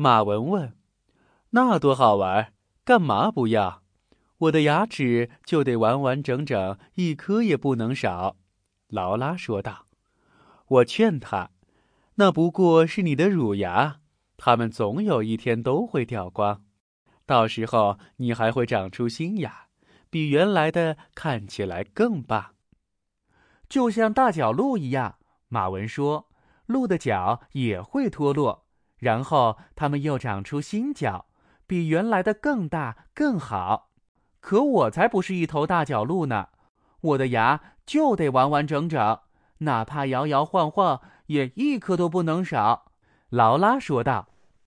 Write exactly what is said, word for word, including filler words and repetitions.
马文问：那多好玩，干嘛不要？我的牙齿就得完完整整，一颗也不能少。劳拉说道。我劝他，那不过是你的乳牙，它们总有一天都会掉光，到时候你还会长出新牙，比原来的看起来更棒。 就像大角鹿一样，马文说，鹿的角也会脱落，然后它们又长出新角，比原来的更大更好。可我才不是一头大角鹿呢，我的牙就得完完整整，哪怕摇摇晃晃，也一颗都不能少。劳拉说道。